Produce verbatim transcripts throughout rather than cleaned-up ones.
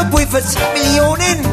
Werbepulver Millionen.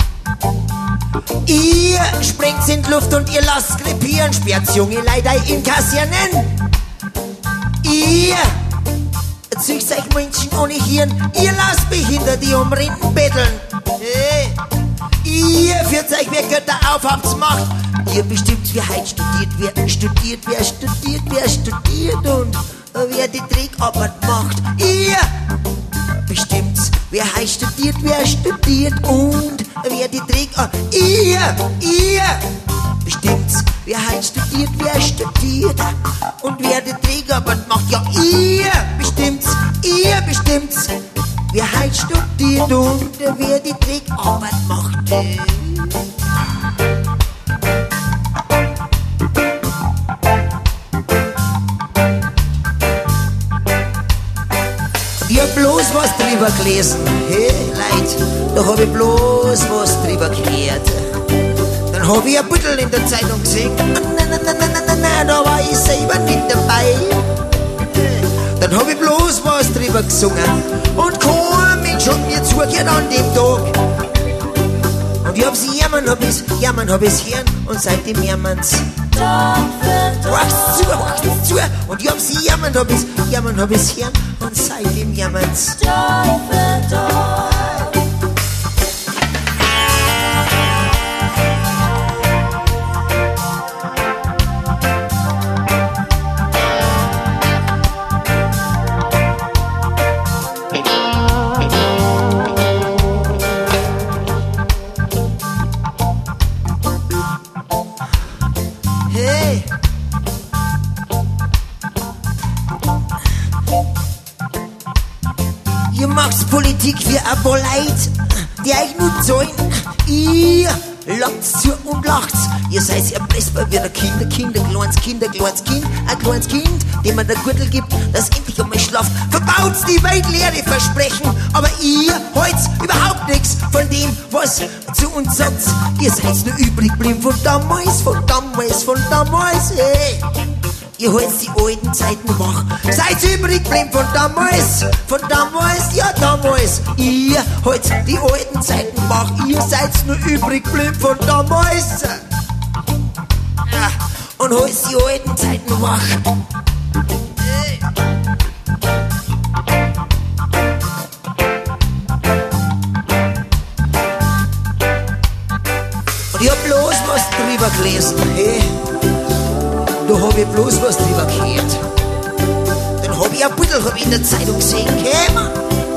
Ihr sprengt's in die Luft und ihr lasst krepieren, sperrt junge Leute in Kasernen. Ihr erzeugt euch Menschen ohne Hirn, ihr lasst Behinderte um Renten betteln. Hey. Ihr führt euch wer Götter auf, habt's Macht. Ihr bestimmt, wer heute studiert, wer studiert, wer studiert, wer studiert und wer die Dreckarbeit macht. Ihr bestimmt's, wer heute studiert, wer studiert und wer die Dreckarbeit. Ihr, ihr bestimmt's, wer heute studiert, wer studiert und wer die Dreckarbeit macht. Ja, ihr bestimmt's, ihr bestimmt's, wer heute studiert und wer die Dreckarbeit macht. Ich hab bloß was drüber gelesen, hey Leute, da hab ich bloß was drüber gehört. Dann hab ich ein Büttel in der Zeitung gesehen, na, na, na, na, na, na, da war ich selber nicht dabei. Dann hab ich bloß was drüber gesungen und kein Mensch hat mir zugehört an dem Tag. Und ich hab sie jammern, hab ich's, jammern hab ich's hören und seitdem jammern's. Wachs zu, wachs zu. Und ich hab sie jammern, hab ich's, jammern hab ich's hören und seitdem jammern's. Politik wie ein paar Leute, die euch nur zahlen. Ihr lockt's zu und lacht's. Ihr seid erpressbar wie ein Kind, ein Kind, ein kleines Kind, ein kleines Kind, ein kleines Kind, dem man der Gürtel gibt, das endlich einmal schlaft. Verbaut's die weltleere Versprechen, aber ihr halt's überhaupt nichts von dem, was zu uns sagt. Ihr seid nur übrig geblieben von damals, von damals, von damals, hey. Ihr holt die alten Zeiten wach. Seid übrig geblieben von damals, von damals, ja damals. Ihr holt die alten Zeiten wach. Ihr seid nur übrig geblieben von damals. Ja, und holt die alten Zeiten wach. Hey. Und ich hab bloß was drüber gelesen, hey. Da hab ich bloß was drüber gehört. Dann hab ich ein Büttel hab ich in der Zeitung gesehen, käme.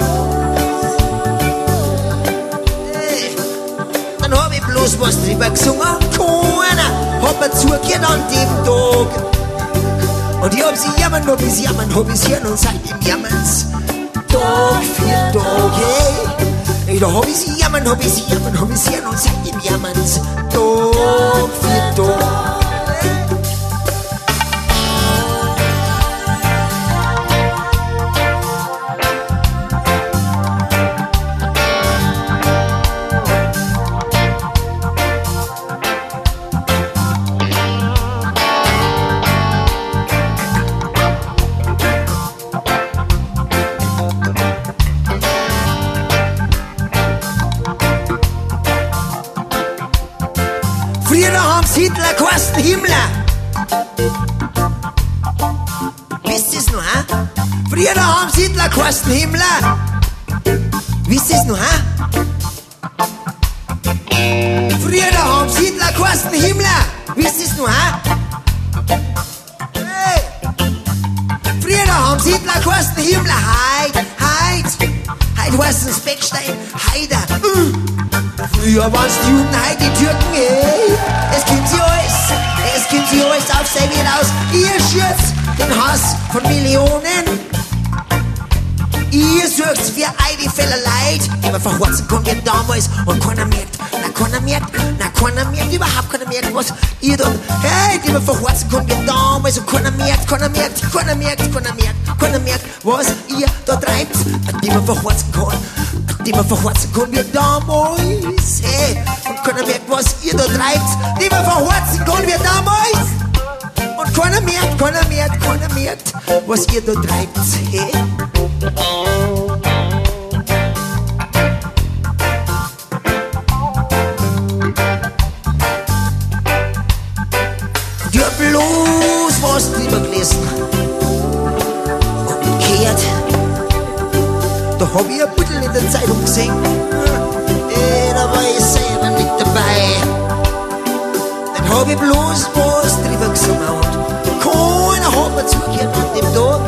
Hey. Dann hab ich bloß was drüber gesungen und keiner hat mir zugehört an dem Tag. Und ich hab sie jammern, hab ich sie jammern, hab ich sie hören und seitdem jammern's Tag für Tag, hey. Hey, da hab ich sie jammern, hab ich sie jammern, hab ich sie hören und seitdem jammern's Tag für Tag. Hitler kosten Himmler. Wisst ihr's noch, ha? Früher haben's Hitler kosten Himmler. Wisst ihr's noch, ha? Früher haben's Hitler kosten Himmler. Wisst ihr's noch, ha? Hey! Früher haben's Hitler kosten Himmler. Heid, heid. Heid heißen's Beckstein, Heider. Uh. Früher waren's die Juden, heid die Türken, hey. Es kommt sie alles, es kommt sie alles auf sein Wirt aus. Ihr schürzt den Hass von Millionen. Ihr sucht für eide Fälle Leid, die man verhorzen kann wie damals und keiner merkt, na keiner merkt, na keiner merkt, überhaupt keiner merkt, was ihr dort, hey, die man verhorzen kann wie damals und keiner merkt, keiner merkt, keiner merkt, keiner merkt, keiner merkt, was ihr da treibt, die man verhorzen kann, die man verhorzen kann wie damals, hey, und keiner merkt, was ihr da treibt, die man verhorzen kann wie damals. Und keiner merkt, keiner merkt, keiner merkt, was ihr da treibt, hey. bloß was drüber gelesen. Umgekehrt, da hab ich ein Büttel in der Zeitung gesehen. Äh, da war ich selber nicht dabei. Dann hab ich bloß was drüber gesungen und keiner hat mir zugehört an dem Tag.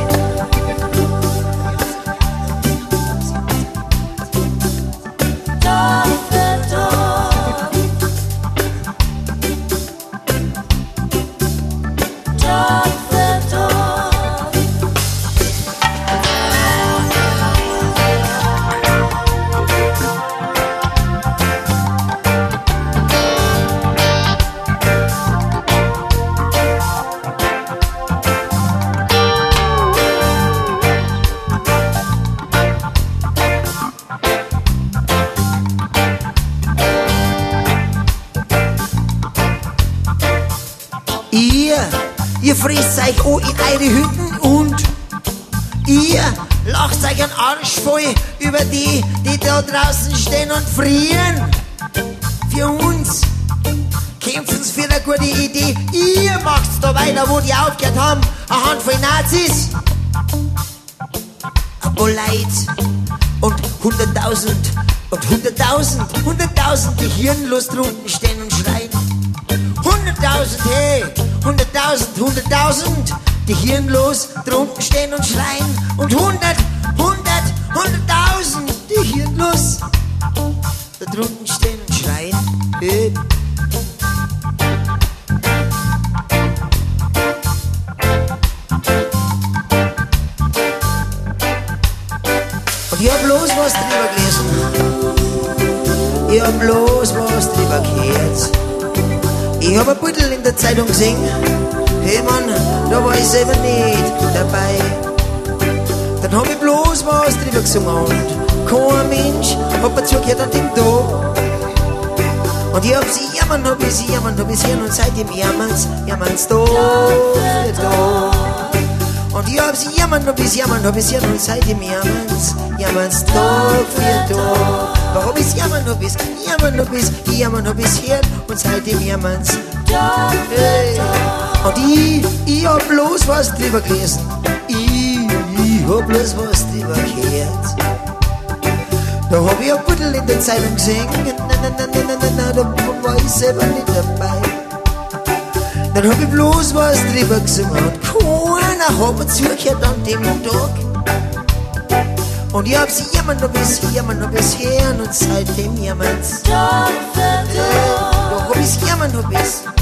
Ihr, ihr frisst euch auch in eure Hütten und ihr lacht euch einen Arsch voll über die, die da draußen stehen und frieren. Für uns kämpfen's für eine gute Idee. Ihr macht's da weiter, wo die aufgehört haben, eine Handvoll Nazis. Aber Leid und hunderttausend und hunderttausend, hunderttausend, die hirnlos drunten stehen und schreien. Hunderttausend, hey, hunderttausend, hunderttausend, die hirnlos drunten stehen und schreien. Und hundert, hundert, hunderttausend, die hirnlos da drunten stehen und schreien. Hey. Und ich hab bloß was drüber gelesen. Ich hab bloß was drüber gehört. Ich hab ein Büttel in der Zeitung gesehen. Hey Mann, da war ich selber nicht dabei. Dann hab ich bloß was drüber gesungen und kein Mensch hat mir zugehört an dem Tag. Und ich hab sie jammern, hab ich sie jammern, hab ich sie jammern und seitdem jammerns, jammerns Tag für Tag. Und ich hab sie jammern, hab ich sie jammern, hab ich sie jammern und seitdem jammerns, jammerns Tag für Tag. Da hab ich's jammern, hab ich's jammern, hab ich's jammern, hab ich's hören und seitdem jammerns Tag für Tag. Und ich, ich hab bloß was drüber gelesen. Ich, ich hab bloß was drüber gehört. Da hab ich ein Büttel in der Zeitung gesehen. Na, na, na, na, na, na, da war ich selber nicht dabei. Dann hab ich bloß was drüber gesungen und keiner hat mir zugehört an dem Tag. Und ich hab sie jammern, hab ich sie jammern, hab ich's hören und seitdem jammert's. Da hab ich's jammern, hab ich's